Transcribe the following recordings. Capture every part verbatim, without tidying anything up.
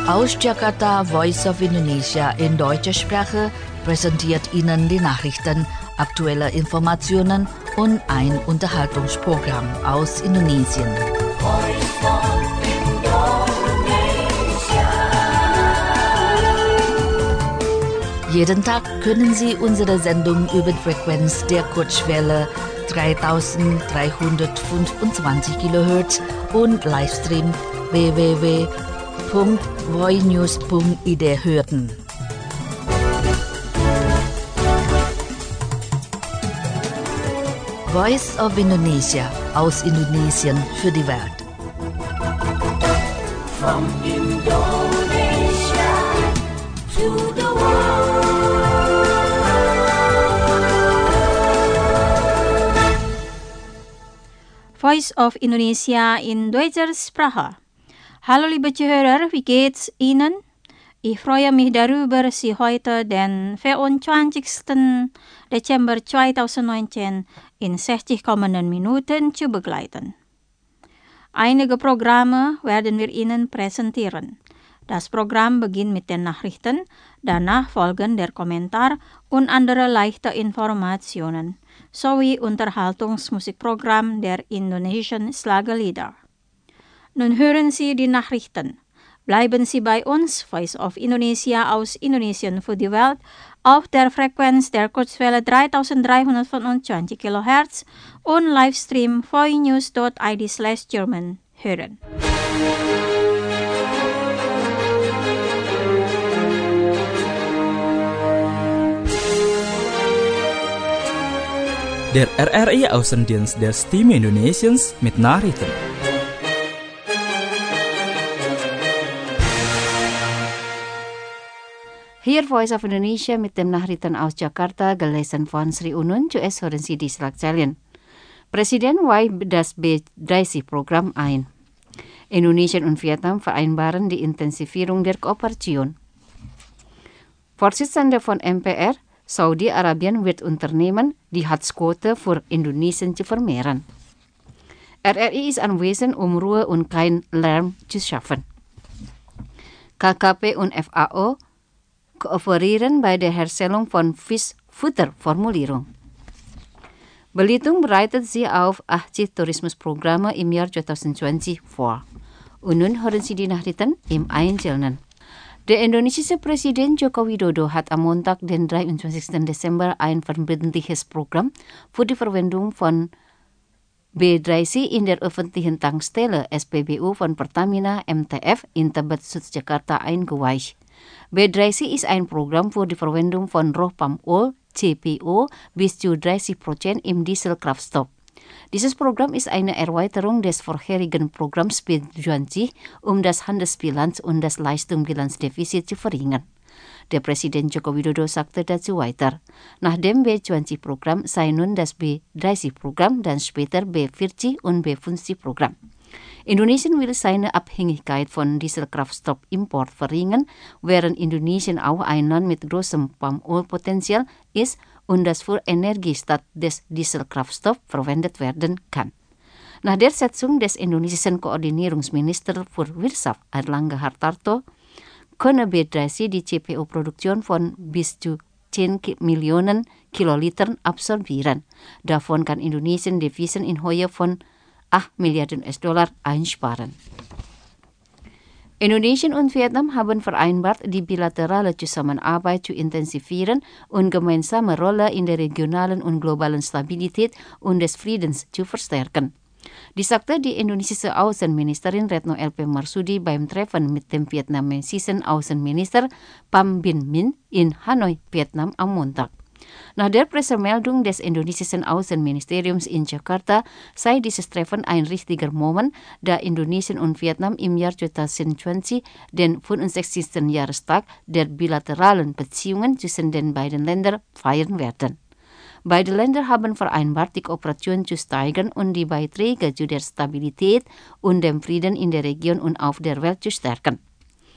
Aus Jakarta, Voice of Indonesia in deutscher Sprache präsentiert Ihnen die Nachrichten, aktuelle Informationen und ein Unterhaltungsprogramm aus Indonesien. Jeden Tag können Sie unsere Sendung über die Frequenz der Kurzwelle dreitausenddreihundertfünfundzwanzig Kilohertz und Livestream w w w punkt voinews punkt i d hören. Voice of Indonesia aus Indonesien für die Welt. From Indonesia to the world. Voice of Indonesia in deutscher Sprache. Hallo liebe Zuhörer, wie geht's Ihnen? Ich freue mich darüber, Sie heute den vierundzwanzigsten Dezember zweitausendneunzehn in sechzig kommenden Minuten zu begleiten. Einige Programme werden wir Ihnen präsentieren. Das Programm beginnt mit den Nachrichten, danach folgen der Kommentar und andere leichte Informationen, sowie Unterhaltungsmusikprogramm der indonesischen Schlagerlieder. Nun hören Sie die Nachrichten. Bleiben Sie bei uns, Voice of Indonesia aus Indonesien für die Welt, auf der Frequenz der Kurzwelle dreitausenddreihundertfünfundzwanzig Kilohertz und Livestream voinews punkt i d slash German hören. Der R R I-Außendienst der Stimme Indonesiens mit Nachrichten. Hier Voice of Indonesia mit dem Nachrichten aus Jakarta, gelesen von Sri Unun, zuerst hören Sie die Schlagzeilen. Presiden weiht das B dreißig Programm ein. Indonesien und Vietnam vereinbaren die Intensivierung der Kooperation. Vorsitzende von M P R, Saudi-Arabien wird unternehmen, die Hatzquote für Indonesien zu vermehren. R R I ist anwesend, um Ruhe und kein Lärm zu schaffen. K K P und F A O kooperieren bei der Herstellung von Fischfutterformulierung. Belitung bereitet sich auf achtzig Tourismusprogramme im Jahr zweitausendzwanzig vor. Und nun hören Sie die Nachrichten im Einzelnen. Der indonesische Präsident Joko Widodo hat am Montag, den dreiundzwanzigsten Dezember, ein verbindliches Programm für die Verwendung von B dreißig in der öffentlichen Tankstelle S P B U von Pertamina M T F in Tebet, Jakarta eingeweiht. B dreißig ist ein Programm für die Verwendung von Rohpalmöl, C P O, bis zu dreißig Prozent im Dieselkraftstoff. Dieses Programm ist eine Erweiterung des vorherigen Programms B zwanzig, um das Handelsbilanz und das Leistungsbilanzdefizit zu verringern. Der Präsident Joko Widodo sagte dazu weiter, nach dem B zwanzig-Programm sei nun das B dreißig-Programm, dann später B vierzig und B fünfzig-Programm. Indonesien will seine Abhängigkeit von Dieselkraftstoffimport verringern, während Indonesien auch ein Land mit großem Palmölpotenzial ist und das für Energie statt des Dieselkraftstoffs verwendet werden kann. Nach der Schätzung des indonesischen Koordinierungsministers für Wirtschaft Airlangga Hartarto könne B dreißig die C P O-Produktion von bis zu zehn Millionen Kilolitern absorbieren. Davon kann Indonesien Devisen in Höhe von acht Milliarden U S-Dollar einsparen. Indonesien und Vietnam haben vereinbart, die bilaterale Zusammenarbeit zu intensivieren und gemeinsame Rolle in der regionalen und globalen Stabilität und des Friedens zu verstärken. Dies sagte die indonesische Außenministerin Retno L P Marsudi beim Treffen mit dem vietnamesischen Außenminister Pham Binh Minh in Hanoi, Vietnam am Montag. Nach der Pressemeldung des indonesischen Außenministeriums in Jakarta sei dieses Treffen ein richtiger Moment, da Indonesien und Vietnam im Jahr zweitausendzwanzig den fünfundsechzigsten Jahrestag der bilateralen Beziehungen zwischen den beiden Ländern feiern werden. Beide Länder haben vereinbart, die Kooperation zu steigern und die Beiträge zu der Stabilität und dem Frieden in der Region und auf der Welt zu stärken.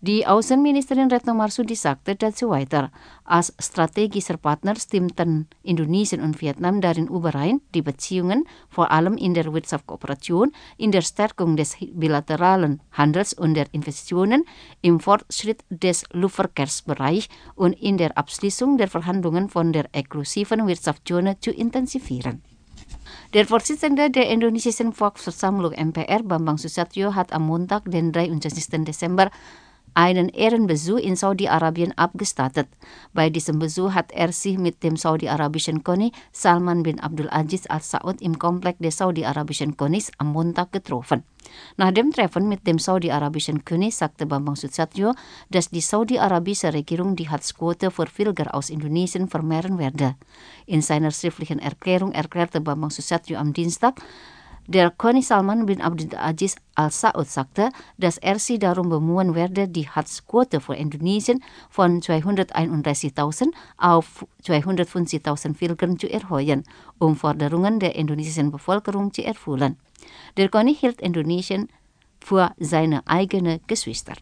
Die Außenministerin Retno Marsudi sagte dazu weiter, als strategischer Partner stimmten Indonesien und Vietnam darin überein, die Beziehungen vor allem in der Wirtschaftskooperation, in der Stärkung des bilateralen Handels und der Investitionen, im Fortschritt des Luftverkehrsbereichs und in der Abschließung der Verhandlungen von der exklusiven Wirtschaftszone zu intensivieren. Der Vorsitzende der Indonesischen Volksversammlung M P R, Bambang Susatyo, hat am Montag, den dreiundzwanzigsten Dezember, einen Ehrenbesuch in Saudi-Arabien abgestattet. Bei diesem Besuch hat er sich mit dem saudi-arabischen König Salman bin Abdul Aziz Al Saud im Komplex des saudi-arabischen Königs am Montag getroffen. Nach dem Treffen mit dem saudi-arabischen König sagte Bambang Susatyo, dass die saudi-arabische Regierung die Hadsquote für Pilger aus Indonesien vermehren werde. In seiner schriftlichen Erklärung erklärte Bambang Susatyo am Dienstag, der König Salman bin Abdul Aziz Al Saud sagte, dass er sich darum bemühen werde, die Hadsquote für Indonesien von zweihunderteinunddreißigtausend auf zweihundertfünfzigtausend Pilgern zu erhöhen, um Forderungen der indonesischen Bevölkerung zu erfüllen. Der König hielt Indonesien für seine eigene Geschwister.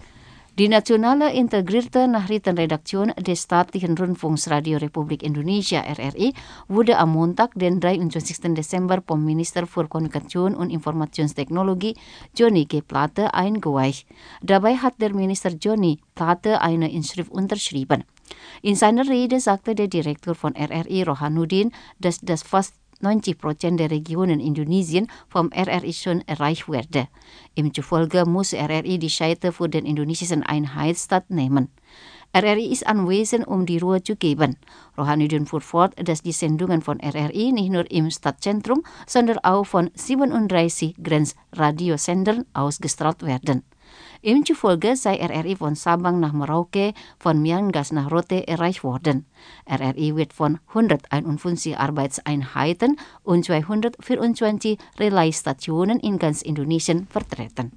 Die nationale integrierte Nachrichtenredaktion des staatlichen Rundfunksradio Republik Indonesia R R I wurde am Montag, den dreiundzwanzigsten Dezember, vom Minister für Kommunikation und Informationsteknologie Johnny G. Plate eingeweiht. Dabei hat der Minister Johnny Plate eine Inschrift unterschrieben. In seiner Rede sagte der Direktor von R R I, Rohanuddin, dass das fast neunzig Prozent der Regionen Indonesien vom R R I schon erreicht werde. Ihm zufolge muss R R I die Scheite für den indonesischen Einheitsstaat nehmen. R R I ist anwesend, um die Ruhe zu geben. Rohanuddin fuhr fort, dass die Sendungen von R R I nicht nur im Stadtzentrum, sondern auch von siebenunddreißig Grenzradiosendern ausgestrahlt werden. Ihm zufolge sei R R I von Sabang nach Merauke, von Miangas nach Rote erreicht worden. R R I wird von hunderteinundfünfzig Arbeitseinheiten und zweihundertvierundzwanzig Relaisstationen in ganz Indonesien vertreten.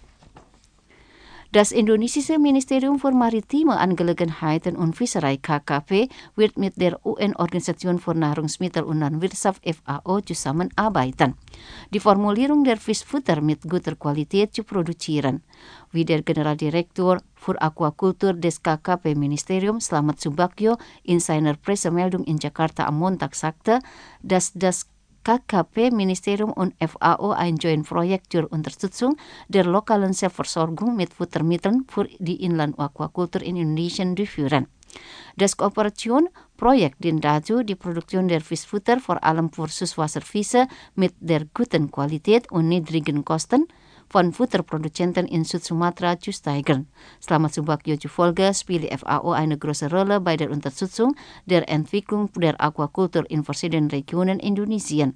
Das indonesische Ministerium für Maritime Angelegenheiten und Fischerei K K P wird mit der U N-Organisation für Nahrungsmittel und Landwirtschaft F A O zusammenarbeiten, die Formulierung der Fischfutter mit guter Qualität zu produzieren. Wie der Generaldirektor für Aquakultur des K K P-Ministerium Slamet Subagyo in seiner Pressemeldung in Jakarta am Montag sagte, dass das K K P-Ministerium und F A O ein Joint-Projekt zur Unterstützung der lokalen Selbstversorgung mit Futtermitteln für die Inland-Aquakultur in Indonesien durchführen. Das Kooperationsprojekt dient dazu, die Produktion der Fischfutter vor allem für Süßwasserfische mit der guten Qualität und niedrigen Kosten von Futterproduzenten in Süd-Sumatra zu steigern. Slamet Subagyo zufolge spielt F A O eine große Rolle bei der Unterstützung der Entwicklung der Aquakultur in verschiedenen Regionen Indonesiens.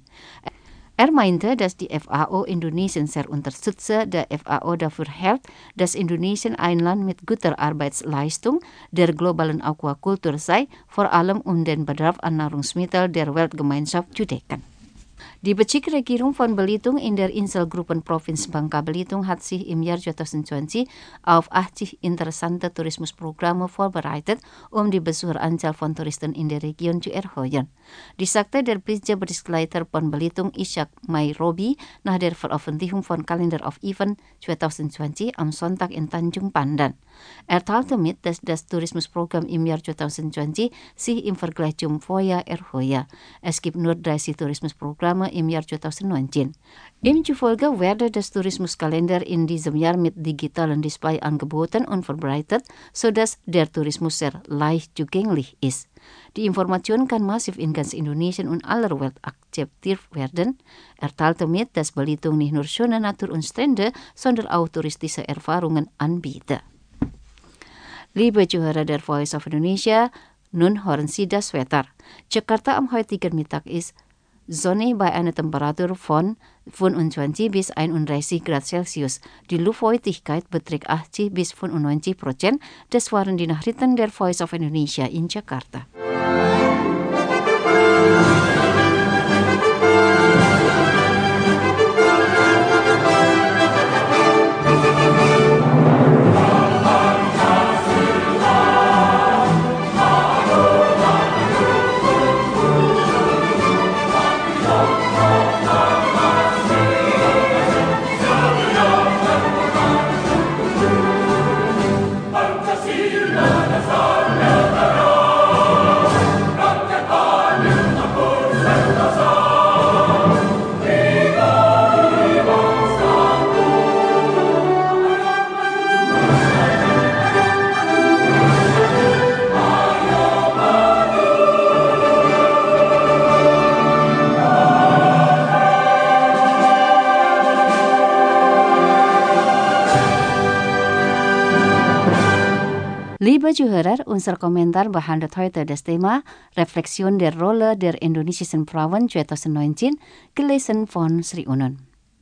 Er meinte, dass die F A O Indonesien sehr unterstütze, da F A O dafür hält, dass Indonesien ein Land mit guter Arbeitsleistung der globalen Aquakultur sei, vor allem um den Bedarf an Nahrungsmitteln der Weltgemeinschaft zu decken. Die Bezirksregierung von Belitung in der Inselgruppenprovinz Bangka Belitung hat sich im Jahr zwanzig zwanzig auf achtzig interessante Tourismusprogramme vorbereitet, um die Besucheranzahl von Touristen in der Region zu erhöhen. Dies sagte der Bezirksleiter von Belitung Ishak Mairobi nach der Veröffentlichung von Kalender of Event zwanzig zwanzig am Sonntag in Tanjung Pandan. Er teilte mit, dass das Tourismusprogramm im Jahr zwanzig zwanzig sich im Vergleich zum Vorjahr erhöhe. Es gibt nur dreißig Tourismusprogramme im Jahr zwanzig neunzehn. Ihm zufolge werde das Tourismuskalender in diesem Jahr mit digitalen Display angeboten und verbreitet, sodass der Tourismus sehr leicht zugänglich ist. Die Information kann massiv in ganz Indonesien und aller Welt akzeptiert werden. Er teilte mit, dass Belitung nicht nur schöne Natur und Strände, sondern auch touristische Erfahrungen anbietet. Liebe Zuhörer der Voice of Indonesia, nun hören Sie das Wetter. Jakarta am heutigen Mittag ist sonnig bei einer Temperatur von fünfundzwanzig bis einunddreißig Grad Celsius. Die Luftfeuchtigkeit beträgt achtzig bis fünfundneunzig Prozent. Das waren die Nachrichten der Voice of Indonesia in Jakarta. Liebe Zuhörer, unser Kommentar behandelt heute das Thema Reflexion der Rolle der indonesischen Frauen zwanzig neunzehn, gelesen von Sri Unun.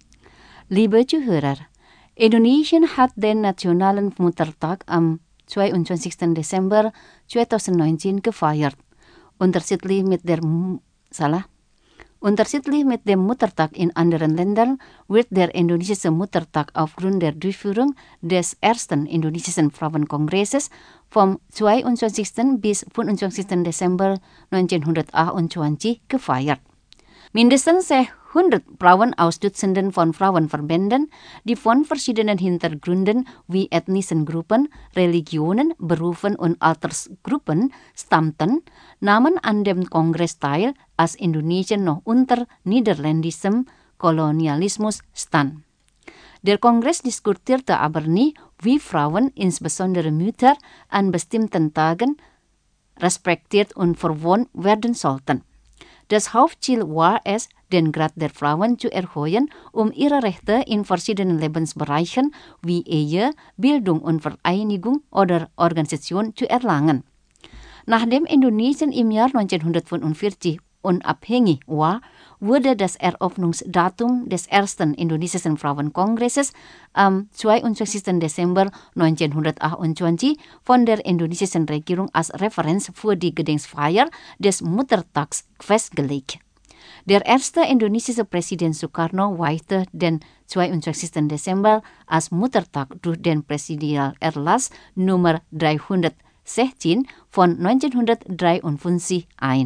Liebe Zuhörer, Indonesien hat den Nationalen Muttertag am zweiundzwanzigsten Dezember zweitausendneunzehn gefeiert. Unterschiedlich mit der salah. Unterschiedlich mit dem Muttertag in anderen Ländern wird der indonesische Muttertag aufgrund der Durchführung des ersten indonesischen Frauenkongresses vom zweiundzwanzigsten bis fünfundzwanzigsten Dezember neunzehnhundertachtundzwanzig gefeiert. Mindestens hundert Frauen aus Dutzenden von Frauenverbänden, die von verschiedenen Hintergründen wie ethnischen Gruppen, Religionen, Berufen und Altersgruppen stammten, nahmen an dem Kongress teil, als Indonesien noch unter niederländischem Kolonialismus stand. Der Kongress diskutierte aber nie, wie Frauen, insbesondere Mütter, an bestimmten Tagen respektiert und verwohnt werden sollten. Das Hauptziel war es, den Grad der Frauen zu erhöhen, um ihre Rechte in verschiedenen Lebensbereichen wie Ehe, Bildung und Vereinigung oder Organisation zu erlangen. Nachdem Indonesien im Jahr neunzehnhundertfünfundvierzig unabhängig war, wurde das Eröffnungsdatum des ersten indonesischen Frauenkongresses am zweiundzwanzigsten Dezember neunzehnhundertachtundzwanzig von der indonesischen Regierung als Referenz für die Gedenkfeier des Muttertags festgelegt. Der erste indonesische Präsident Sukarno weihte den zweiundzwanzigsten Dezember als Muttertag durch den Präsidialerlass Nummer dreihundertsechzehn von neunzehnhundertdreiundfünfzig ein.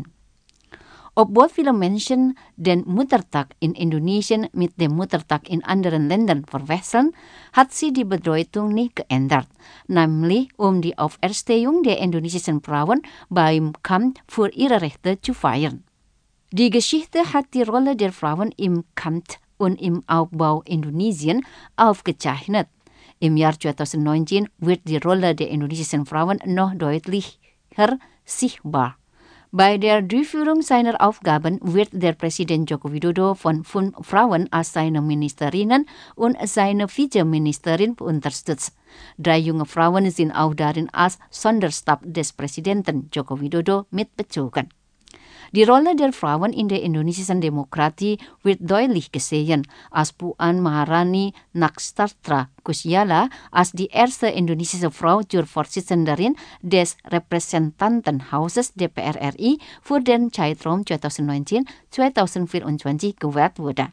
Obwohl viele Menschen den Muttertag in Indonesien mit dem Muttertag in anderen Ländern verwechseln, hat sie die Bedeutung nicht geändert, nämlich um die Auferstehung der indonesischen Frauen beim Kampf für ihre Rechte zu feiern. Die Geschichte hat die Rolle der Frauen im Kampf und im Aufbau Indonesien aufgezeichnet. Im Jahr zweitausendneunzehn wird die Rolle der indonesischen Frauen noch deutlicher sichtbar. Bei der Durchführung seiner Aufgaben wird der Präsident Joko Widodo von fünf Frauen als seine Ministerinnen und seine Vizeministerin unterstützt. Drei junge Frauen sind auch darin als Sonderstab des Präsidenten Joko Widodo mitbezogen. Die Rolle der Frauen in der indonesischen Demokratie wird deutlich gesehen, als Puan Maharani Naksatra Kusyala als die erste indonesische Frau zur Vorsitzenderin des Repräsentantenhauses D P R R I für den Zeitraum zweitausendneunzehn bis zweitausendvierundzwanzig gewählt wurde.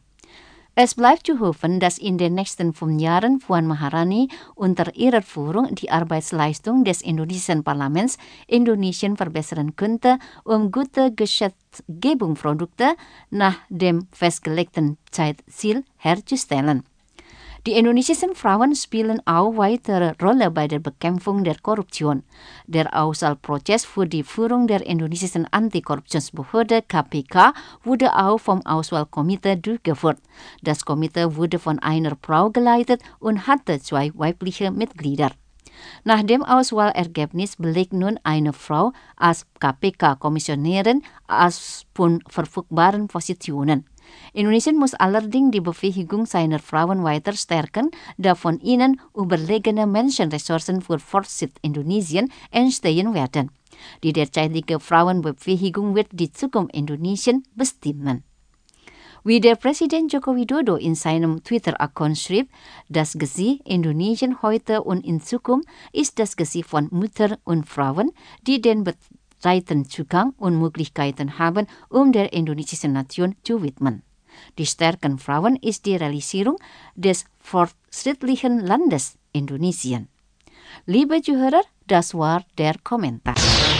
Es bleibt zu hoffen, dass in den nächsten fünf Jahren Puan Maharani unter ihrer Führung die Arbeitsleistung des indonesischen Parlaments Indonesien verbessern könnte, um gute Gesetzgebungsprodukte nach dem festgelegten Zeitziel herzustellen. Die indonesischen Frauen spielen auch weitere Rolle bei der Bekämpfung der Korruption. Der Auswahlprozess für die Führung der indonesischen Antikorruptionsbehörde K P K wurde auch vom Auswahlkomitee durchgeführt. Das Komitee wurde von einer Frau geleitet und hatte zwei weibliche Mitglieder. Nach dem Auswahlergebnis belegt nun eine Frau als K P K-Kommissionärin als von verfügbaren Positionen. Indonesien muss allerdings die Befähigung seiner Frauen weiter stärken, da von ihnen überlegene Menschenressourcen für Fortschritt Indonesien entstehen werden. Die derzeitige Frauenbefähigung wird die Zukunft Indonesien bestimmen. Wie der Präsident Joko Widodo in seinem Twitter-Account schrieb, das Gesicht Indonesien heute und in Zukunft ist das Gesicht von Müttern und Frauen, die den breiten Zugang und Möglichkeiten haben, um der indonesischen Nation zu widmen. Die Stärke Frauen ist die Realisierung des fortschrittlichen Landes Indonesien. Liebe Zuhörer, das war der Kommentar.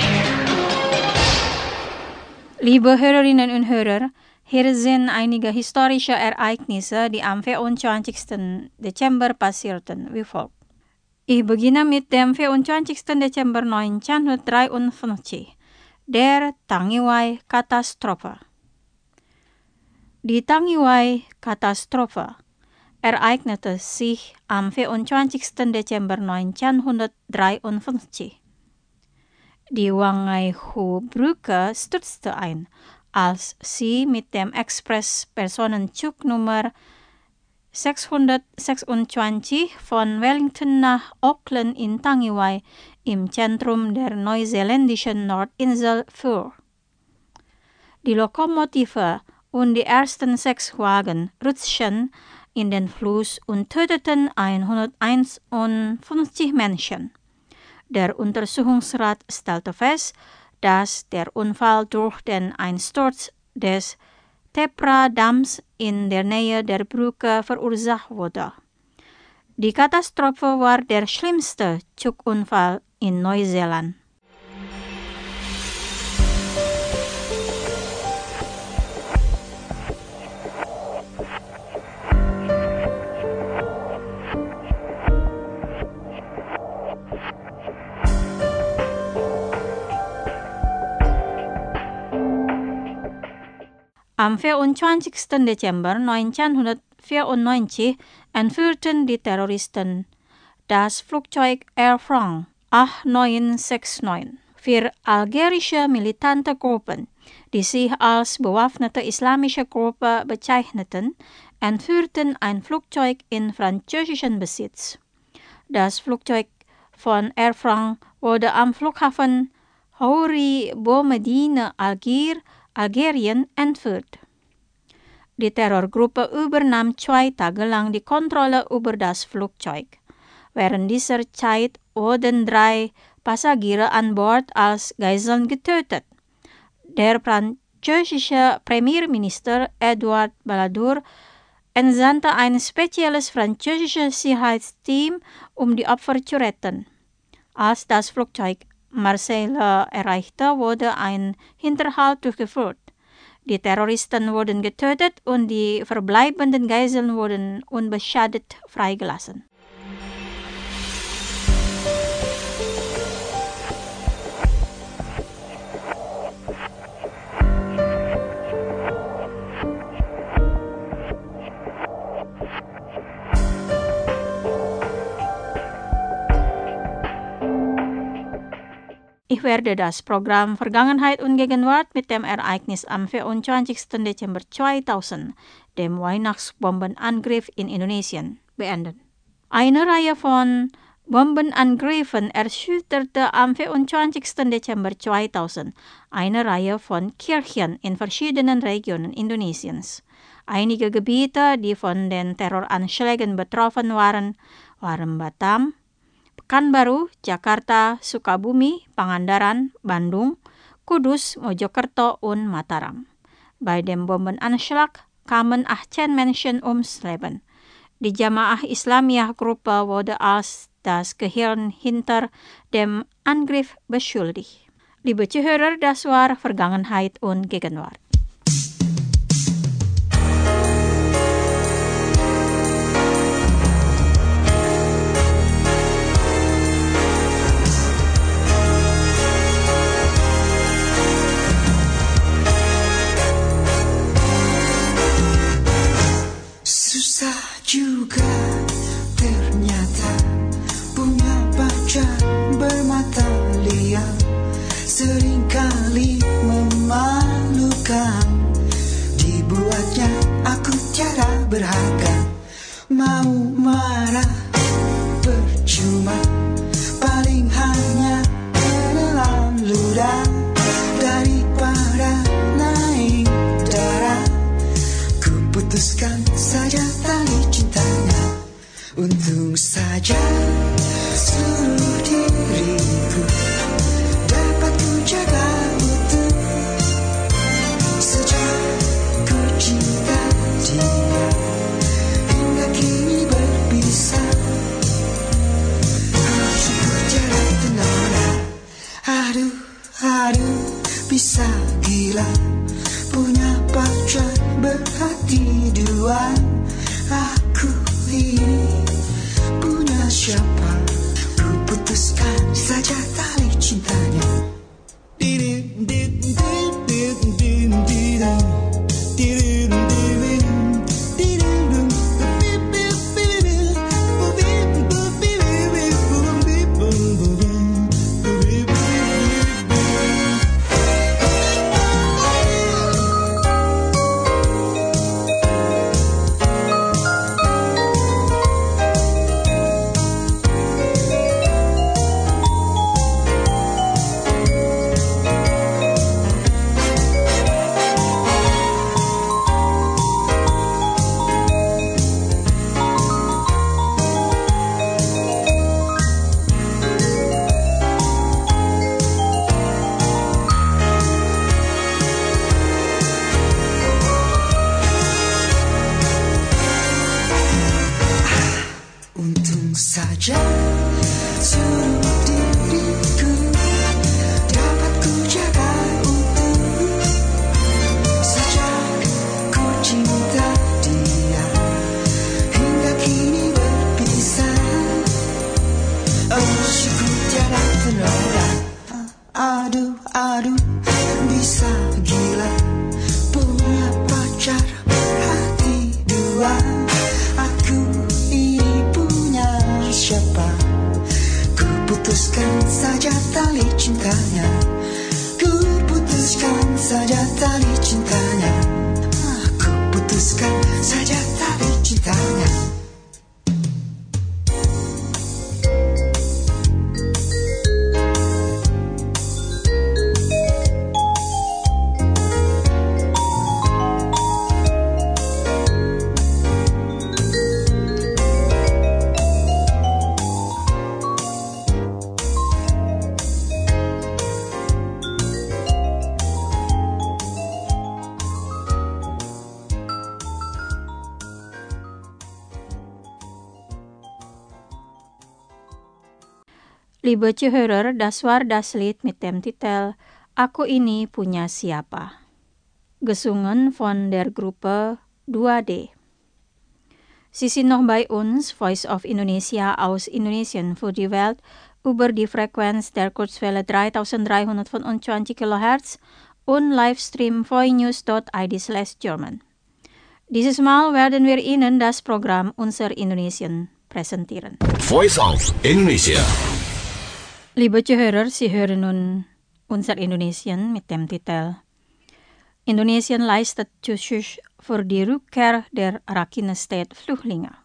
Liebe Hörerinnen und Hörer, hier sind einige historische Ereignisse, die am vierundzwanzigsten Dezember passierten, wie folgt. Ich beginne mit dem vierundzwanzigsten Dezember neunzehnhundertdreiundfünfzig, der Tangiwai-Katastrophe. Die Tangiwai-Katastrophe ereignete sich am vierundzwanzigsten Dezember neunzehnhundertdreiundfünfzig. Die Wangaihu-Brücke stürzte ein, als sie mit dem Express-Personenzug Nummer sechshundertsechsundzwanzig von Wellington nach Auckland in Tangiwai im Zentrum der neuseeländischen Nordinsel fuhr. Die Lokomotive und die ersten sechs Wagen rutschten in den Fluss und töteten hunderteinundfünfzig Menschen. Der Untersuchungsrat stellte fest, dass der Unfall durch den Einsturz des Tepra-Damms in der Nähe der Brücke verursacht wurde. Die Katastrophe war der schlimmste Zugunfall in Neuseeland. Am vierundzwanzigsten Dezember neunzehnhundertvierundneunzig entführten die Terroristen das Flugzeug Air France acht neun sechs neun. Vier algerische militante Gruppen, die sich als bewaffnete islamische Gruppe bezeichneten, entführten ein Flugzeug in französischen Besitz. Das Flugzeug von Air France wurde am Flughafen Houri Boumediene, Algier, Algerien entführt. Die Terrorgruppe übernahm zwei Tage lang die Kontrolle über das Flugzeug. Während dieser Zeit wurden drei Passagiere an Bord als Geiseln getötet. Der französische Premierminister Edouard Balladur entsandte ein spezielles französisches Sicherheitsteam, um die Opfer zu retten. Als das Flugzeug Marseille erreichte, wurde ein Hinterhalt durchgeführt. Die Terroristen wurden getötet und die verbleibenden Geiseln wurden unbeschadet freigelassen. Ich werde das Programm Vergangenheit und Gegenwart mit dem Ereignis am vierundzwanzigsten Dezember zweitausend, dem Weihnachtsbombenangriff in Indonesien, beenden. Eine Reihe von Bombenangriffen erschütterte am vierundzwanzigsten Dezember zweitausend eine Reihe von Kirchen in verschiedenen Regionen Indonesiens. Einige Gebiete, die von den Terroranschlägen betroffen waren, waren Batam, Pekanbaru, Jakarta, Sukabumi, Pangandaran, Bandung, Kudus, Mojokerto und Mataram. Bei dem Bombenanschlag kamen achtzehn Menschen ums Leben. Die Jamaah Islamiyah-Gruppe wurde als das Gehirn hinter dem Angriff beschuldigt. Liebe Zuhörer, das war Vergangenheit und Gegenwart. Susah juga ternyata punya pacar bermata liar, seringkali memalukan. Dibuatnya aku tiada berharga, mau marah percuma, paling hanya menelan ludah. Daripada naik darah, ku putuskan saja tali cintanya. Untung saja seluruh diriku dapat ku jaga utuh. Sejak ku cinta dia hingga kini berpisah, hatiku tiada tenang. Aduh, aduh, bisa gila punya pacar berhati dua. Aku ini punya siapa? Ku putuskan saja tali cintanya. untung saja seluruh diriku dapat ku jaga utuh. Sejak ku cinta dia hingga kini berpisah, emosiku tiada tenora. Aduh, aduh, bisa gila punya pacar hati dua. Aku ini punya siapa? Ku putuskan saja tali cintanya. Ku putuskan saja tali cintanya. Aku putuskan saja tali cintanya. Liebe Zuhörer, das war das Lied mit dem Titel Aku Ini Punya Siapa, gesungen von der Gruppe dua D. Sie sind noch bei uns, Voice of Indonesia aus Indonesien für die Welt, über die Frequenz der Kurzwelle dreitausenddreihundertfünfundzwanzig Kilohertz und Livestream voinews dot i d slash German. Dieses Mal werden wir Ihnen das Programm Unser Indonesien präsentieren. Voice of Indonesia. Liebe Zuhörer, Sie hören nun Unser Indonesien mit dem Titel Indonesien leistet Zuschuss für die Rückkehr der Rakhine-State-Flüchtlinge.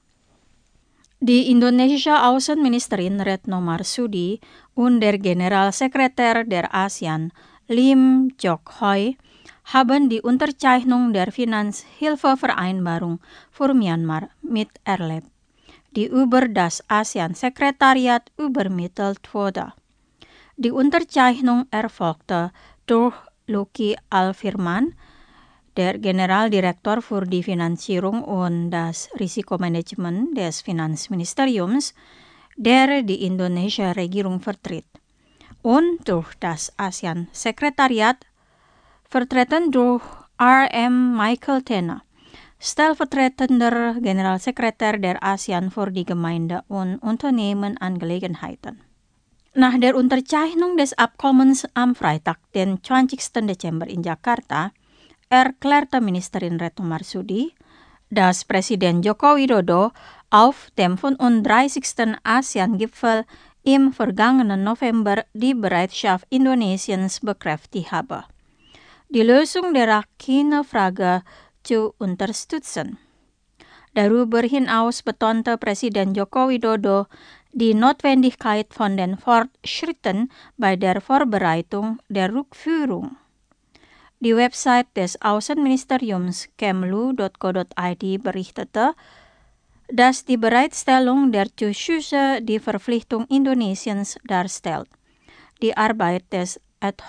Die indonesische Außenministerin Retno Marsudi und der Generalsekretär der ASEAN, Lim Jock Hoi, haben die Unterzeichnung der Finanzhilfevereinbarung für Myanmar miterlebt, die über das ASEAN-Sekretariat übermittelt wurde. Die Unterzeichnung erfolgte durch Luki Al-Firman, der Generaldirektor für die Finanzierung und das Risikomanagement des Finanzministeriums, der die indonesische Regierung vertritt, und durch das ASEAN-Sekretariat, vertreten durch R M Michael Tena, stellvertretender Generalsekretär der ASEAN für die Gemeinde- und Unternehmenangelegenheiten. Nach der Unterzeichnung des Abkommens am Freitag, den zwanzigsten Dezember in Jakarta, erklärte Ministerin Retno Marsudi, dass Präsident Joko Widodo auf dem fünfunddreißigsten ASEAN-Gipfel im vergangenen November die Bereitschaft Indonesiens bekräftigt habe, die Lösung der Rakhine-Frage zu unterstützen. Darüber hinaus betonte Präsident Joko Widodo die Notwendigkeit von den Fortschritten bei der Vorbereitung der Rückführung. Die Website des Außenministeriums kemlu dot co dot i d berichtete, dass die Bereitstellung der Zuschüsse die Verpflichtung Indonesiens darstellt, die Arbeit des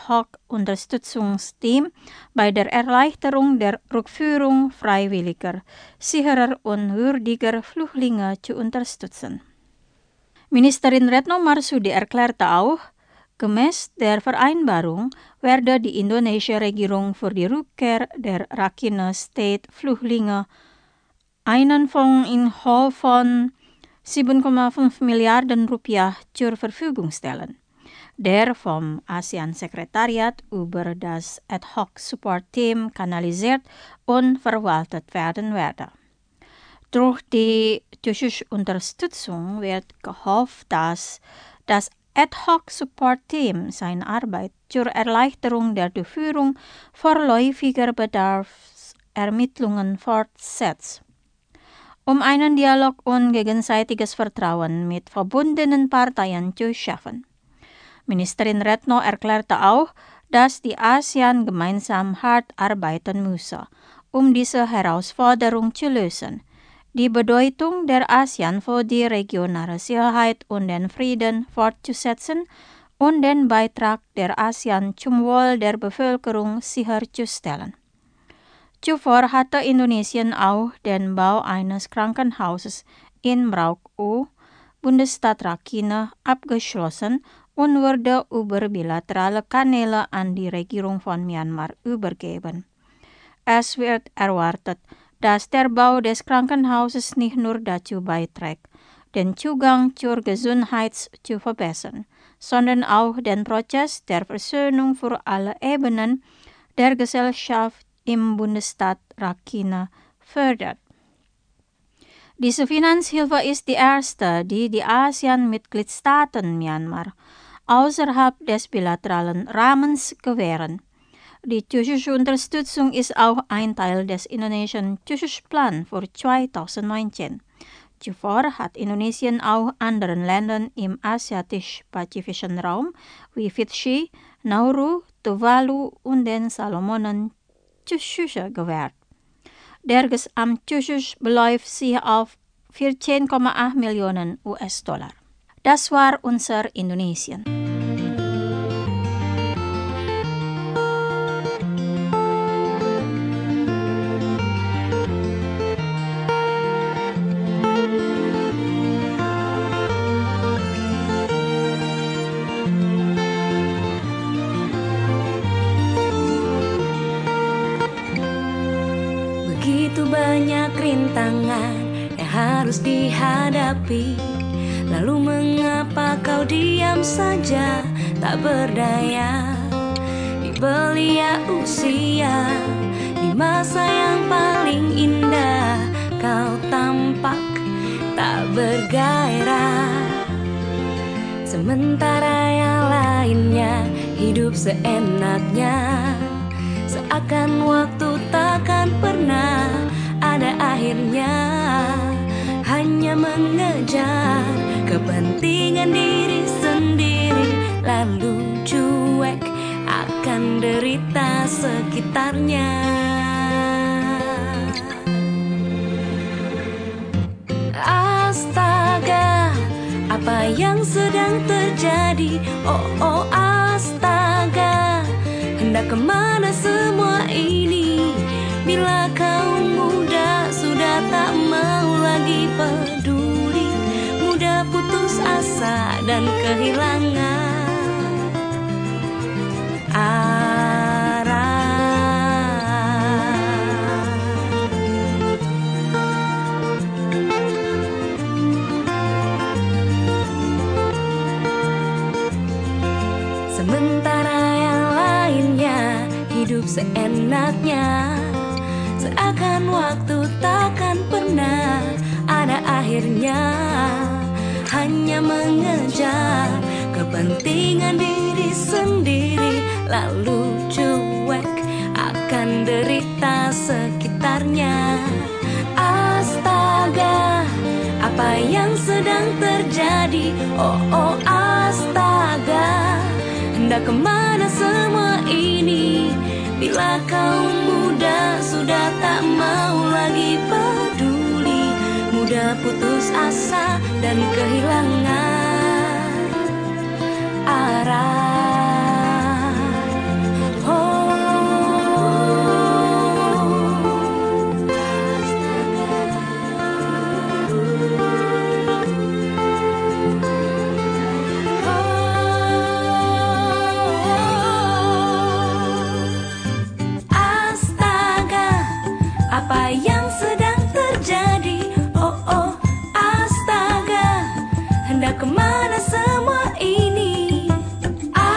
Ad-hoc-Unterstützungsteams bei der Erleichterung der Rückführung freiwilliger, sicherer und würdiger Flüchtlinge zu unterstützen. Ministerin Retno Marsudi erklärte auch, gemäß der Vereinbarung werde die indonesische Regierung für die Rückkehr der Rakhine-State-Flüchtlinge einen Fonds in Höhe von sieben Komma fünf Milliarden Rupiah zur Verfügung stellen, der vom ASEAN-Sekretariat über das Ad-hoc-Support-Team kanalisiert und verwaltet werden werde. Durch die Unterstützung wird gehofft, dass das Ad-hoc-Support-Team seine Arbeit zur Erleichterung der Durchführung vorläufiger Bedarfsermittlungen fortsetzt, um einen Dialog und gegenseitiges Vertrauen mit verbundenen Parteien zu schaffen. Ministerin Retno erklärte auch, dass die ASEAN gemeinsam hart arbeiten müsse, um diese Herausforderung zu lösen, die Bedeutung der ASEAN für die regionale Sicherheit und den Frieden fortzusetzen und den Beitrag der ASEAN zum Wohl der Bevölkerung sicherzustellen. Zuvor hatte Indonesien auch den Bau eines Krankenhauses in Merauke Bundestat Rakine abgeschlossen und wurde über bilaterale Kanäle an die Regierung von Myanmar übergeben. Es wird erwartet, dass der Bau des Krankenhauses nicht nur dazu beiträgt, den Zugang zur Gesundheit zu verbessern, sondern auch den Prozess der Versöhnung für alle Ebenen der Gesellschaft im Bundesstaat Rakhine fördert. Diese Finanzhilfe ist die erste, die die ASEAN-Mitgliedstaaten Myanmar außerhalb des bilateralen Rahmens gewähren. Die technische Unterstützung ist auch ein Teil des Indonesian Plan für zweitausendneunzehn. Zuvor hat Indonesien auch anderen Ländern im asiatisch-pazifischen Raum wie Fidschi, Nauru, Tuvalu und den Salomonen Zuschüsse gewährt. Der Gesamtzuschuss beläuft sich auf vierzehn Komma acht Millionen U S-Dollar. Das war unser Indonesien. Banyak rintangan yang harus dihadapi. Lalu mengapa kau diam saja, tak berdaya? Di belia usia, di masa yang paling indah, kau tampak tak bergairah. Sementara yang lainnya hidup seenaknya, seakan waktu takkan pernah ada akhirnya, hanya mengejar kepentingan diri sendiri, lalu cuek akan derita sekitarnya. Astaga, apa yang sedang terjadi? Oh, oh, astaga, hendak kemana semua ini? Bila kau muda sudah tak mau lagi peduli, mudah putus asa dan kehilangan arah. Sementara yang lainnya hidup seenaknya, seakan waktu takkan pernah ada akhirnya, hanya mengejar kepentingan diri sendiri, lalu cuek akan derita sekitarnya. Astaga, apa yang sedang terjadi? Oh, oh, astaga, hendak kemana semua ini? Bila kau muda sudah tak mau lagi peduli, mudah putus asa dan kehilangan arah. Oh, apa yang sedang terjadi? Oh, oh, astaga, hendak kemana semua ini?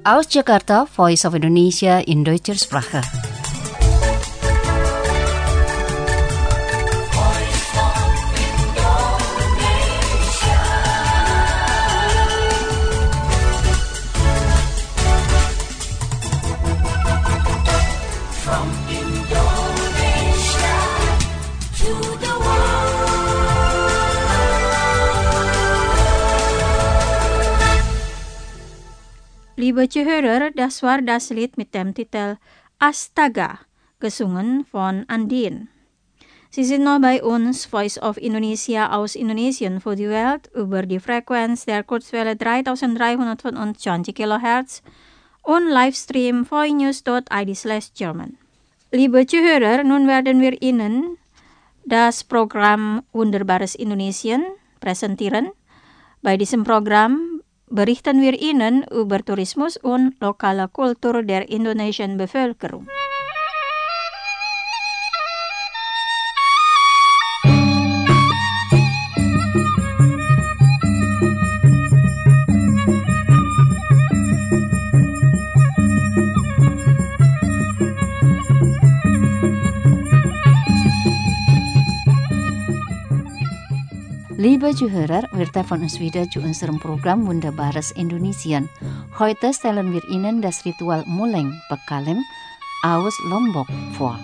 Aus Jakarta, Voice of Indonesia in Deutscher Sprache. Liebe Zuhörer, das war das Lied mit dem Titel Astaga, gesungen von Andin. Sie sind noch bei uns, Voice of Indonesia aus Indonesien für die Welt, über die Frequenz der Kurzwelle dreitausenddreihundertfünfundzwanzig Kilohertz und Livestream voinews dot I D slash German. Liebe Zuhörer, nun werden wir Ihnen das Programm Wunderbares Indonesien präsentieren. Bei diesem Programm berichten wir Ihnen über Tourismus und lokale Kultur der indonesischen Bevölkerung. Liebe Zuhörer, wir treffen uns wieder zu unserem Programm Wunderbares Indonesien. Heute stellen wir Ihnen das Ritual Muleng Pekalem aus Lombok vor.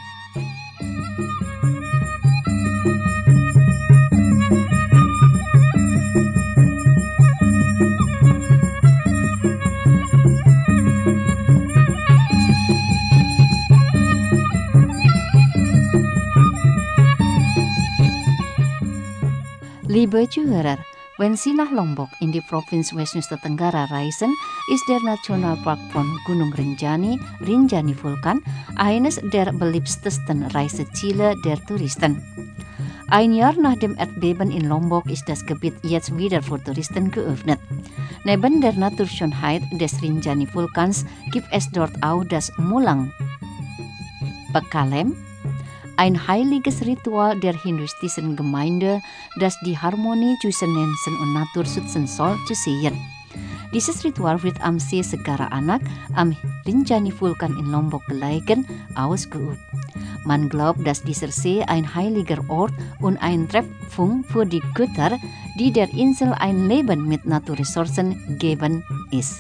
Liebe Zuhörer, wenn Sie nach Lombok in die Provinz West Nusa Tenggara reisen, ist der Nationalpark von Gunung Rinjani, Rinjani Vulkan, eines der beliebtesten Reiseziele der Touristen. Ein Jahr nach dem Erdbeben in Lombok ist das Gebiet jetzt wieder für Touristen geöffnet. Neben der Naturschönheit des Rinjani Vulkans gibt es dort auch das Muleng Pekalem, ein heiliges Ritual der hinduistischen Gemeinde, das die Harmonie zwischen Menschen und Natur schützen soll, zu sehen. Dieses Ritual wird am See Segara Anak, am Rinjani Vulkan in Lombok gelegen, ausgeübt. Man glaubt, dass dieser See ein heiliger Ort und ein Treffpunkt für die Götter, die der Insel ein Leben mit Naturressourcen geben, ist.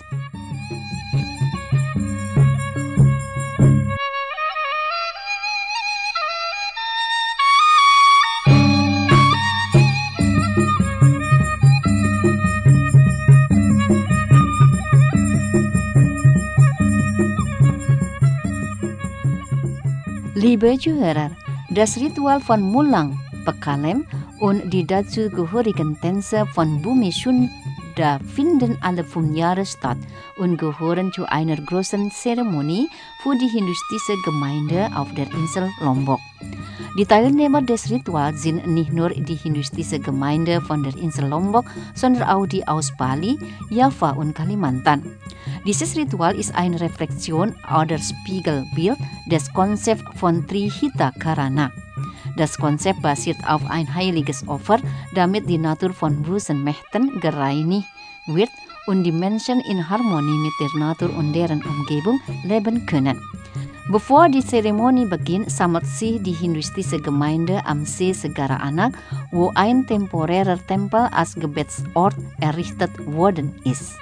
Liebe Zuhörer, das Ritual von Muleng Pekalem und die dazugehörigen Tänze von Bumi Sunda finden alle fünf Jahre statt und gehören zu einer großen Zeremonie für die hinduistische Gemeinde auf der Insel Lombok. Die Teilnehmer des Rituals sind nicht nur die hinduistische Gemeinde von der Insel Lombok, sondern auch die aus Bali, Java und Kalimantan. Dieses Ritual ist eine Reflexion oder Spiegelbild des Konzepts von Trihita Karana. Das Konzept basiert auf ein heiliges Opfer, damit die Natur von bösen Mächten gereinigt wird und die Menschen in Harmonie mit der Natur und deren Umgebung leben können. Bevor die Zeremonie beginnt, sammelt sich die hinduistische Gemeinde am See Segara Anak, wo ein temporärer Tempel als Gebetsort errichtet worden ist.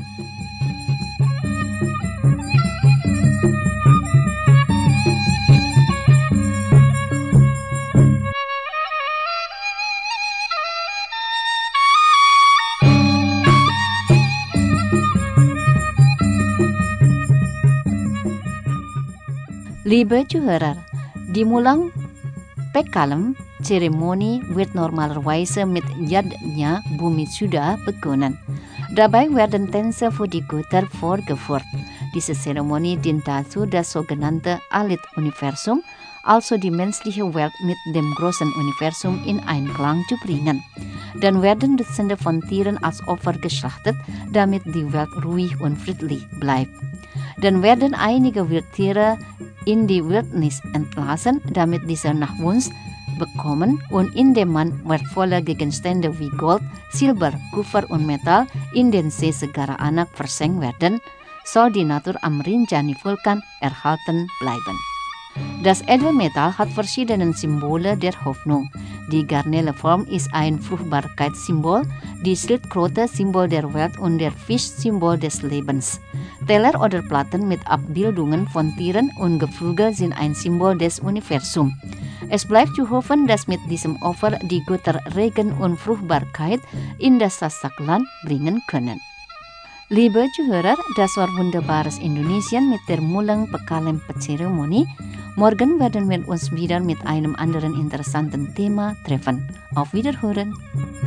Liebe Zuhörer, die Muleng Pekalem Zeremonie wird normalerweise mit Yadnya Bumi Sunda begonnen. Dabei werden Tänze für die Götter vorgeführt. Diese Zeremonie dient dazu, das sogenannte Alit-Universum, also die menschliche Welt mit dem großen Universum in Einklang zu bringen. Dann werden Dutzende von Tieren als Opfer geschlachtet, damit die Welt ruhig und friedlich bleibt. Dann werden einige Wildtiere in die Wildnis entlassen, damit diese nach Wunsch bekommen und indem man wertvolle Gegenstände wie Gold, Silber, Kupfer und Metall in den See Segara Anak versenkt werden, zou die natuur am Rinjani Vulkan erhalten bleiben. Das Edelmetall hat verschiedene Symbole der Hoffnung. Die garnele Form ist ein Fruchtbarkeitssymbol, die Schildkröte Symbol der Welt und der Fisch Symbol des Lebens. Teller oder Platten mit Abbildungen von Tieren und Geflügel sind ein Symbol des Universums. Es bleibt zu hoffen, dass mit diesem Opfer die Götter Regen und Fruchtbarkeit in das Sassakland bringen können. Liebe Zuhörer, das war wunderbares Indonesien mit der Mulang Pekalem-Zeremonie. Morgen werden wir uns wieder mit einem anderen interessanten Thema treffen. Auf Wiederhören!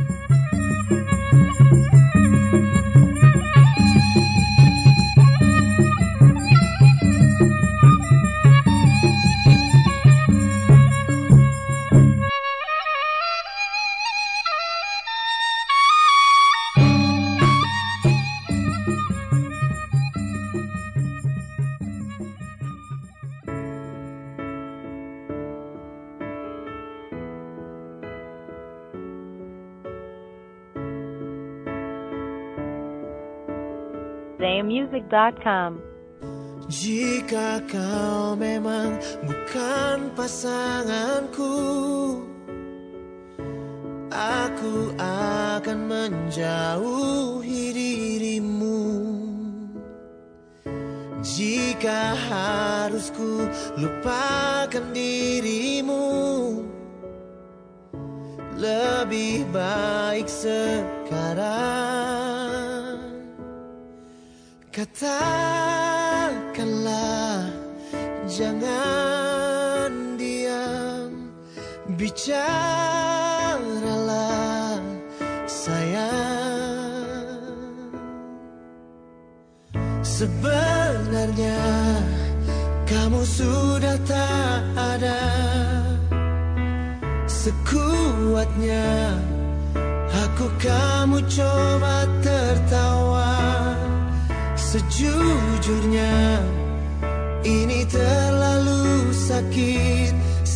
zaya music dot com. Jika kau memang bukan pasanganku, aku akan menjauhi dirimu. Jika harus ku lupakan dirimu, lebih baik sekarang. Katakanlah, jangan diam, bicaralah sayang. Sebenarnya kamu sudah tak ada, sekuatnya aku kamu coba tertawa. Sejujurnya ini terlalu sakit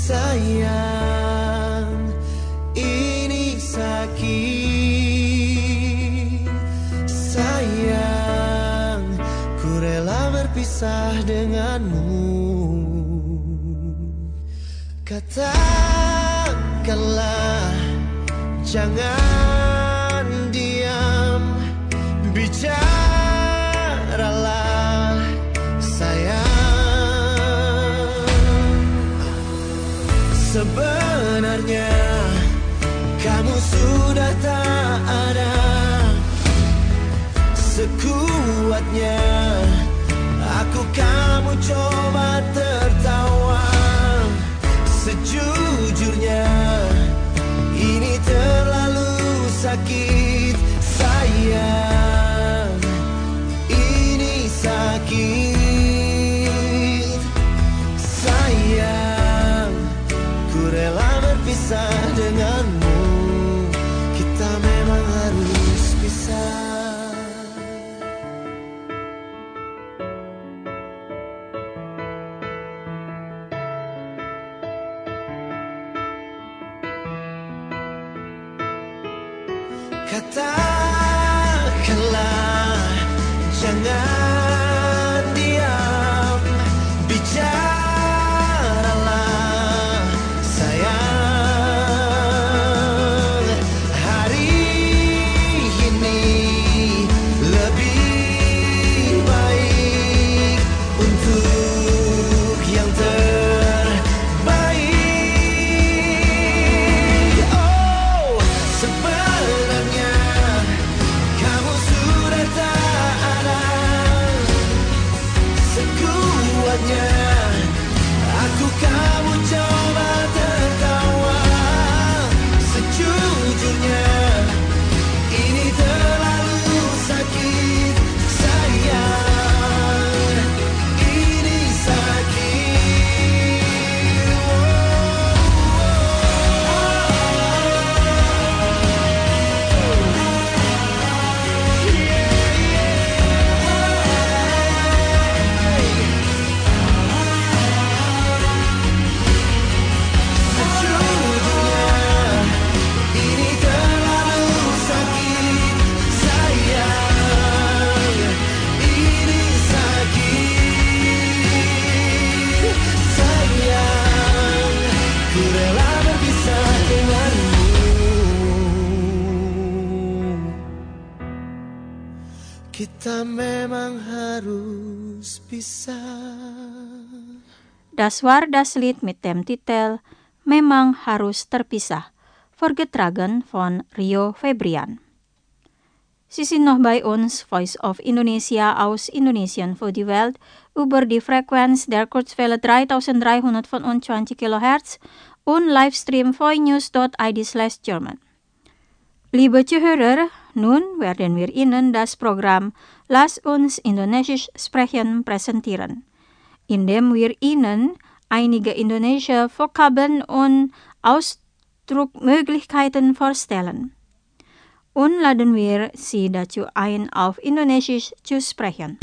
sayang, ini sakit sayang, ku rela berpisah denganmu. Katakanlah, jangan diam, bicara sebenarnya kamu sudah tak ada, sekuatnya aku kamu coba tertawa. Sejujurnya ini terlalu sakit sayang, ini sakit sayang, rela berpisah denganmu, kita memang harus pisah. Katakanlah, jangan diam, bicaralah sayang. Hari ini lebih baik untuk yang terbaik. Oh, sebenarnya kamu sudah tak ada, kita memang harus pisah. Das war das Lied mit dem Titel Memang harus terpisah, vorgetragen von Rio Febrian. Sie sind noch bei uns, Voice of Indonesia aus Indonesien für die Welt, über die Frequenz der Kurzwelle dreitausenddreihundertfünfundzwanzig Kilohertz und Livestream voinews dot I D slash German. Liebe Zuhörer, nun werden wir Ihnen das Programm Lass uns Indonesisch sprechen präsentieren, indem wir Ihnen einige indonesische Vokabeln und Ausdruckmöglichkeiten vorstellen. Und laden wir Sie dazu ein, auf Indonesisch zu sprechen.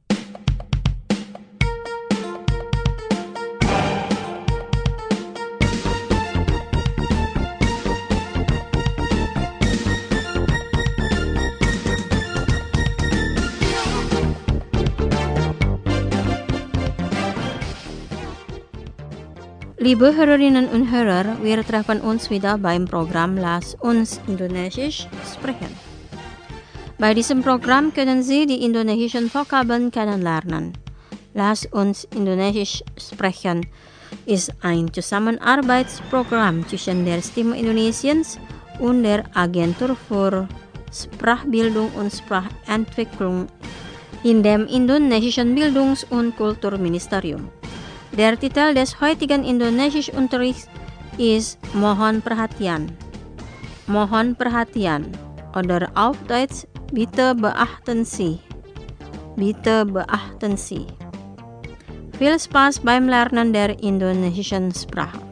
Liebe Hörerinnen und Hörer, wir treffen uns wieder beim Programm Lass uns Indonesisch sprechen. Bei diesem Programm können Sie die indonesischen Vokabeln kennenlernen. Lass uns Indonesisch sprechen ist ein Zusammenarbeitsprogramm zwischen der Stimme Indonesiens und der Agentur für Sprachbildung und Sprachentwicklung in dem indonesischen Bildungs- und Kulturministerium. Der Titel des heutigen Indonesischunterrichts ist Mohon Perhatian. Mohon Perhatian oder auf Deutsch Bitte beachten Sie. Bitte beachten Sie. Viel Spaß beim Lernen der indonesischen Sprache.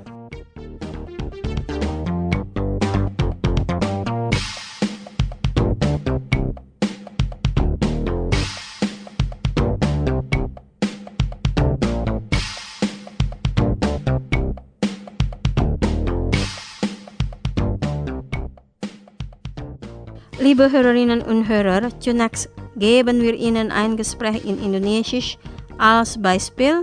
Liebe Hörerinnen und Hörer, zunächst geben wir Ihnen ein Gespräch in Indonesisch als Beispiel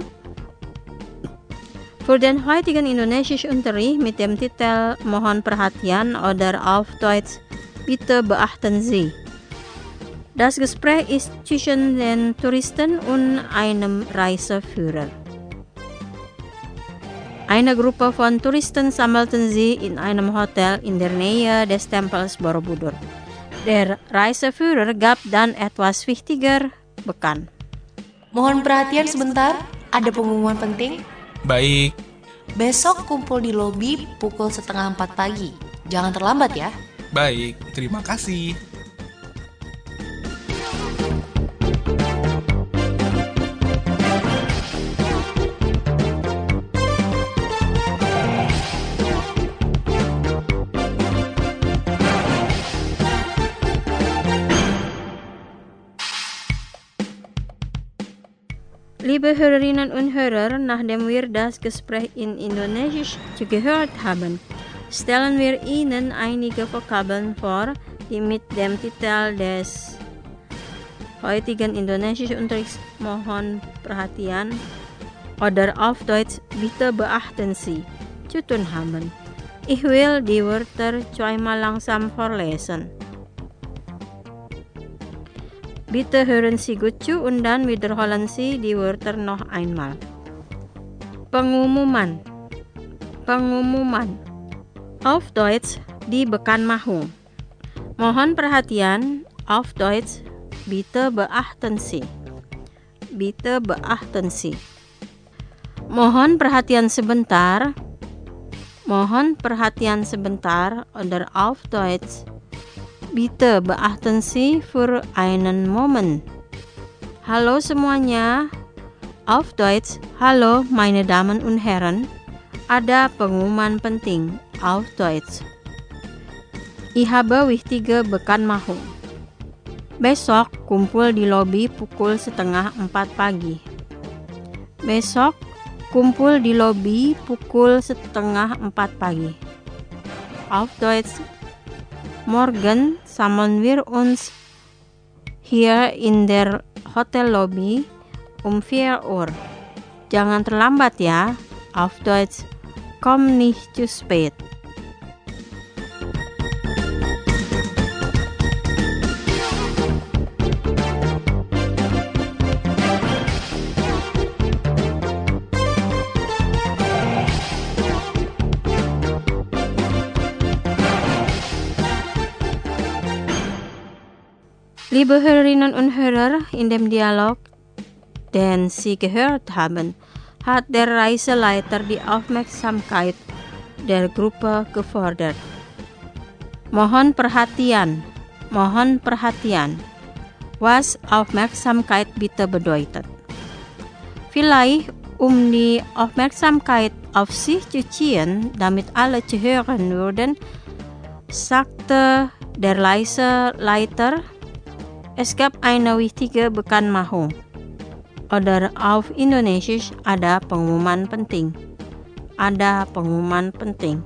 für den heutigen Indonesischunterricht mit dem Titel Mohon Perhatian oder auf Deutsch Bitte beachten Sie. Das Gespräch ist zwischen den Touristen und einem Reiseführer. Eine Gruppe von Touristen sammelten sie in einem Hotel in der Nähe des Tempels Borobudur. Der Reiseführer gab dann etwas wichtiger bekannt. Mohon perhatian sebentar, ada pengumuman penting. Baik. Besok kumpul di lobi pukul setengah empat pagi. Jangan terlambat ya. Baik, terima kasih. Liebe Hörerinnen und Hörer, nachdem wir das Gespräch in Indonesisch zugehört haben, stellen wir Ihnen einige Vokabeln vor, die mit dem Titel des heutigen Indonesischunterrichts Mohon Perhatian oder auf Deutsch Bitte beachten Sie zu tun haben. Ich will die Wörter zweimal langsam vorlesen. Bitte hören Sie gut zu und dann wiederholen Sie die Wörter noch einmal. Pengumuman. Pengumuman. Auf Deutsch die Bekanntmachung. Mohon perhatian. Auf Deutsch Bitte beachten Sie. Bitte beachten Sie. Mohon perhatian sebentar. Mohon perhatian sebentar oder auf Deutsch Bitte beachten Sie für einen Moment. Hallo semuanya. Auf Deutsch, hallo meine Damen und Herren. Ada pengumuman penting. Auf Deutsch. Ich habe wichtige Bekanntmachung. Besok kumpul di lobi pukul setengah empat pagi. Besok kumpul di lobi pukul setengah empat pagi. Auf Deutsch. Morgen sammeln wir uns hier in der Hotellobby um vier Uhr. Jangan terlambat ya. Auf Deutsch, komm nicht zu spät. Liebe Hörerinnen und Hörer, in dem Dialog, den Sie gehört haben, hat der Reiseleiter die Aufmerksamkeit der Gruppe gefordert. Mohon perhatian, mohon perhatian. Was Aufmerksamkeit bitte bedeutet. Vielleicht, um die Aufmerksamkeit auf sich zu ziehen, damit alle zuhören würden, sagte der Reiseleiter, es gab eine wichtige Bekannmachung. Oder auf Indonesisch ada pengumuman penting. Ada pengumuman penting.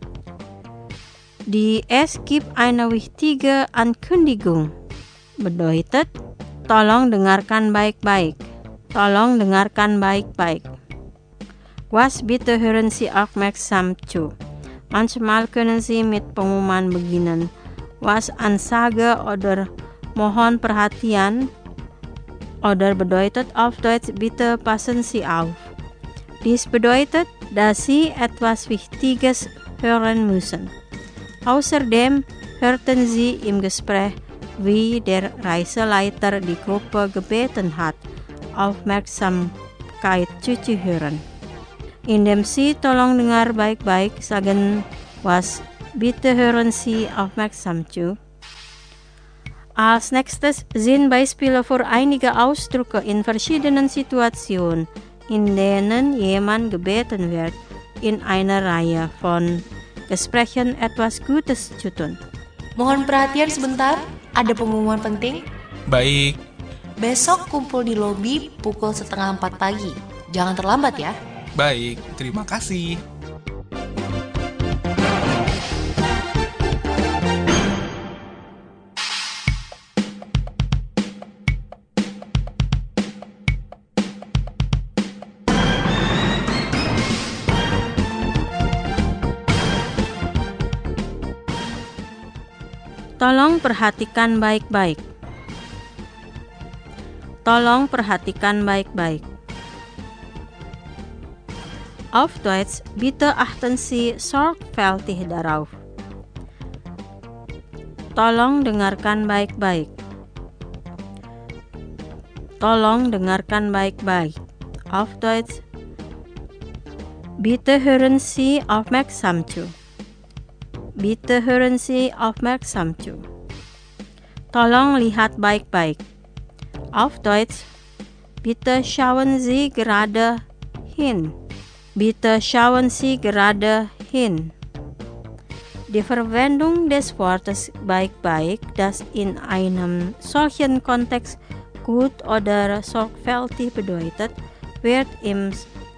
Die Es gibt eine wichtige Ankündigung. Bedeutet, tolong dengarkan baik-baik. Tolong dengarkan baik-baik. Was bitte hören Sie aufmerksam zu. Manchmal können Sie mit pengumuman beginnen. Was Ansage oder mohon perhatian oder bedeutet auf Deutsch bitte passen Sie auf. Dies bedeutet, dass Sie etwas Wichtiges hören müssen. Außerdem hörten Sie im Gespräch, wie der Reiseleiter die Gruppe gebeten hat, Aufmerksamkeit zuzuhören. Indem Sie tolong dengar baik-baik sagen, was bitte hören Sie aufmerksam zu. Als nächstes sind Beispiele für einige Ausdrücke in verschiedenen Situationen, in denen jemand gebeten wird, in einer Reihe von Gesprächen etwas Gutes zu tun. Mohon perhatian sebentar, ada pengumuman penting. Baik. Besok kumpul di lobi pukul setengah empat pagi. Jangan terlambat ya. Baik, terima kasih. Tolong perhatikan baik-baik. Tolong perhatikan baik-baik. Auf Deutsch, bitte achten Sie sorgfältig darauf. Tolong dengarkan baik-baik. Tolong dengarkan baik-baik. Auf Deutsch, bitte hören Sie aufmerksam zu. Bitte hören Sie aufmerksam zu. Tolong lihat baik-baik. Auf Deutsch, bitte schauen Sie gerade hin. Bitte schauen Sie gerade hin. Die Verwendung des Wortes baik-baik, das in einem solchen Kontext gut oder sorgfältig bedeutet, wird im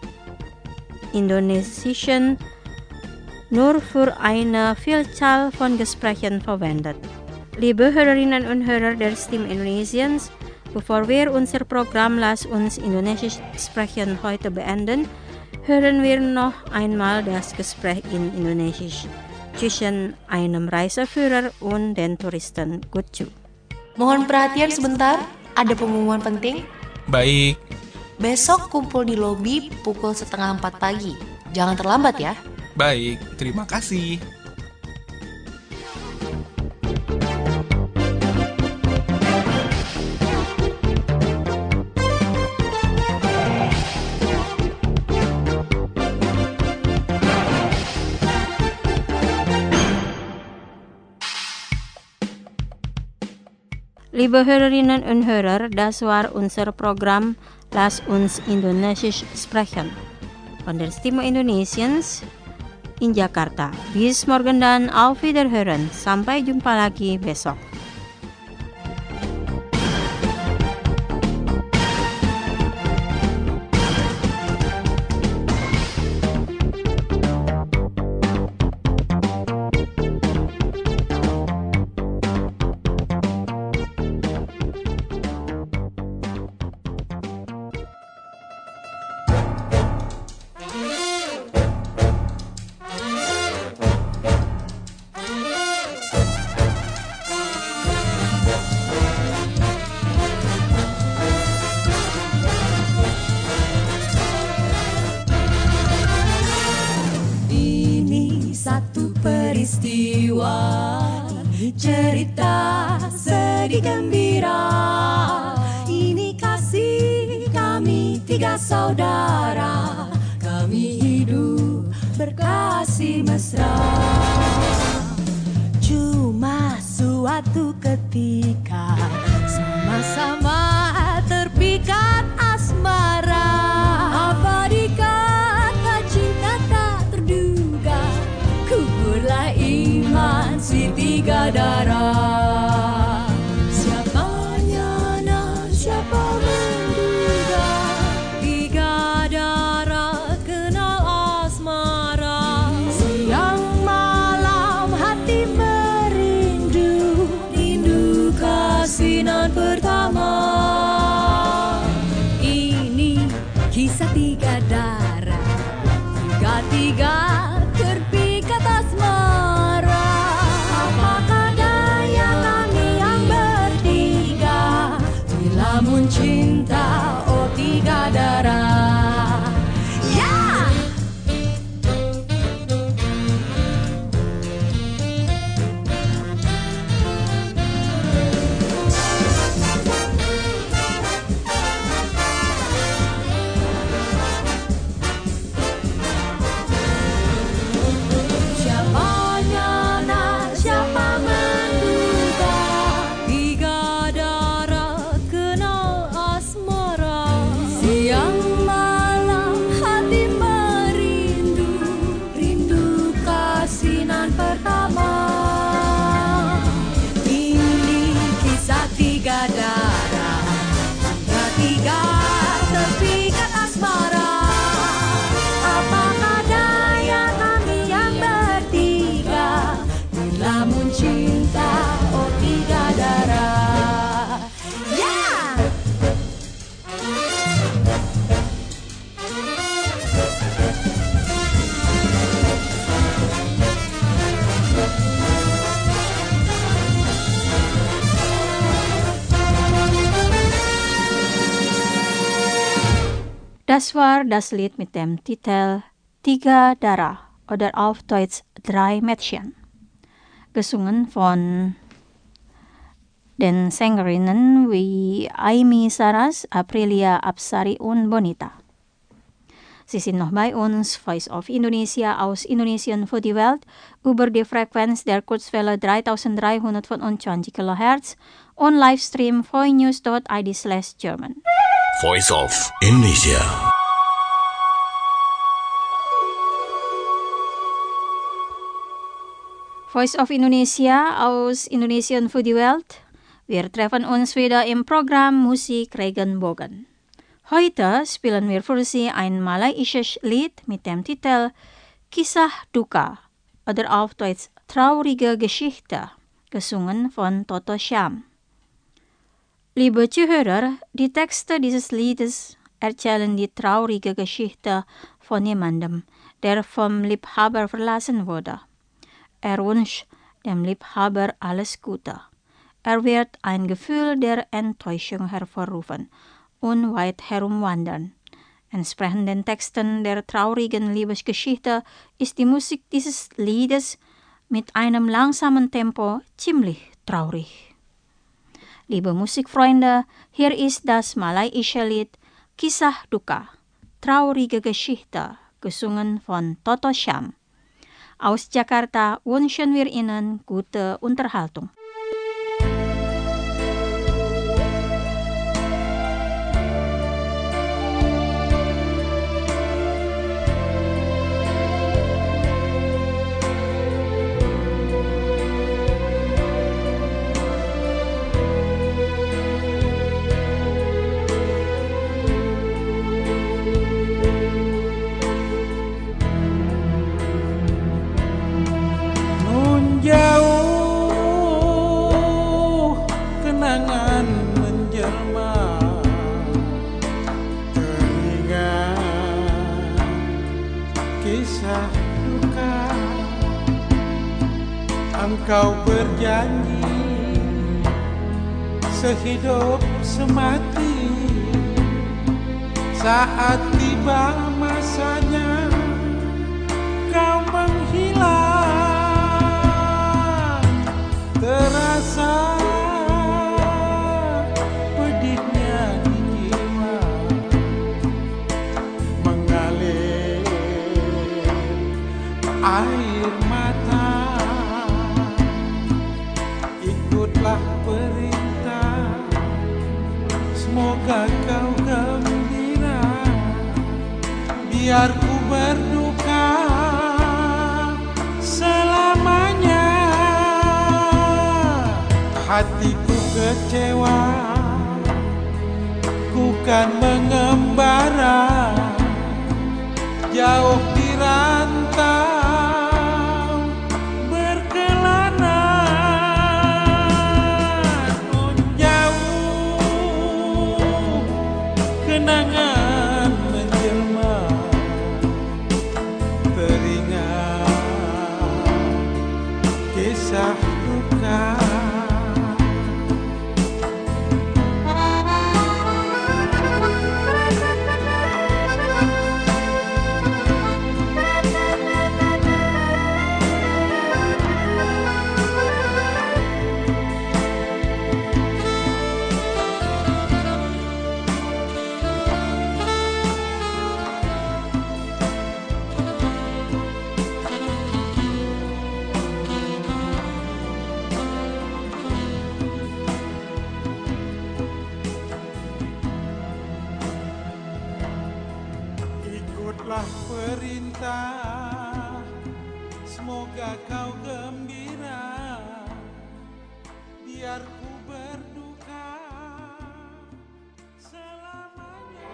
Indonesischen nur für eine Vielzahl von Gesprächen verwendet. Liebe Hörerinnen und Hörer der Stimme Indonesiens, bevor wir unser Programm Lass uns Indonesisch sprechen heute beenden, hören wir noch einmal das Gespräch in Indonesisch zwischen einem Reiseführer und den Touristen. Gut zu. Mohon perhatian sebentar, ada pengumuman penting. Baik. Besok kumpul di lobi pukul setengah empat pagi. Jangan terlambat ya. Baik, terima kasih. Liebe Hörerinnen und Hörer, das war unser Programm Lass uns Indonesisch sprechen von der Stimme Indonesiens in Jakarta. Bis morgen dan auf Wiederhören. Sampai jumpa lagi besok. Peristiwa cerita sedih gembira saudara, kami hidup berkasih mesra. Cuma suatu ketika sama-sama terpikat asmara. Apa dikata cinta tak terduga, gugurlah iman si tiga darah. Siapanya nak, siapa menduga, tiga darah kenal asmara. Siang malam hati merindu, rindu kasinan pertama. Ini kisah tiga darah, tiga-tiga terpikat asmara. Apakah daya kami yang bertiga, dilamun cinta, oh tiga darah. Ya! Siapanya nak, siapa menduga, tiga darah kenal asmara. Siang malam hati merindu, rindu kasinan pertama. Ini kisah tiga darah, tiga-tiga terpikat asmara. Apakah daya kami yang bertiga, dilamun cinta, oh tiga darah. Yeah! Das war das Lied mit dem Titel Tiga Darah oder auf Deutsch Drei Mädchen, gesungen von den Sängerinnen wie Aimee Saras, Aprilia Apsari und Bonita. Sie sind noch bei uns, Voice of Indonesia aus Indonesien für die Welt, über die Frequenz der Kurzwelle dreitausenddreihundertfünfundzwanzig Kilohertz und Livestream voinews dot i d slash German. Voice of Indonesia. Voice of Indonesia aus Indonesien für die Welt. Wir treffen uns wieder im Programm Musik Regenbogen. Heute spielen wir für Sie ein malaysisches Lied mit dem Titel Kisah Duka oder auf Deutsch Traurige Geschichte, gesungen von Toto Syam. Liebe Zuhörer, die Texte dieses Liedes erzählen die traurige Geschichte von jemandem, der vom Liebhaber verlassen wurde. Er wünscht dem Liebhaber alles Gute. Er wird ein Gefühl der Enttäuschung hervorrufen und weit herumwandern. Entsprechend den Texten der traurigen Liebesgeschichte ist die Musik dieses Liedes mit einem langsamen Tempo ziemlich traurig. Liebe Musikfreunde, hier ist das malaysische Lied Kisah Duka, traurige Geschichte, gesungen von Toto Syam. Aus Jakarta wünschen wir Ihnen gute Unterhaltung. Jauh kenangan menjelma, teringat kisah duka. Engkau berjanji sehidup semati, saat tiba masanya kau menghilang. Terasa pedihnya di jiwa semoga kau gembira, biar ku berduka selamanya. Hatiku kecewa, ku kan mengembara jauh di rantau berkelana. Oh, jauh kenangan menjelma, teringat kisah duka. Ikutlah perintah, semoga kau gembira, biar ku berduka selamanya.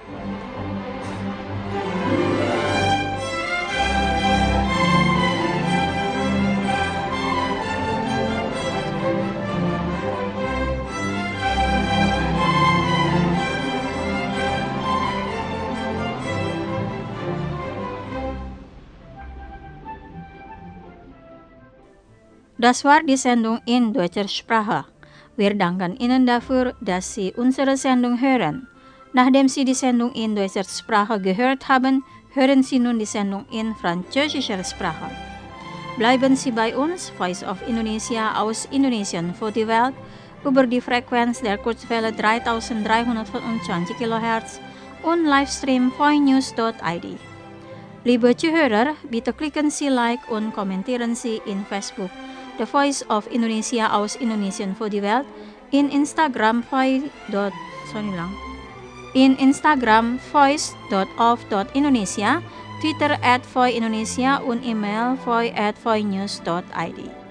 Das war die Sendung in deutscher Sprache. Wir danken Ihnen dafür, dass Sie unsere Sendung hören. Nachdem Sie die Sendung in deutscher Sprache gehört haben, hören Sie nun die Sendung in französischer Sprache. Bleiben Sie bei uns, Voice of Indonesia aus Indonesien für die Welt, über die Frequenz der Kurzwelle dreitausenddreihundertfünfundzwanzig Kilohertz und Livestream voinews dot i d. Liebe Zuhörer, bitte klicken Sie Like und kommentieren Sie in Facebook The Voice of Indonesia aus Indonesien für die Welt, in Instagram voice. Sorry lang. In Instagram voice dot of dot indonesia, Twitter at voice indonesia und E-Mail voice at voinews dot i d.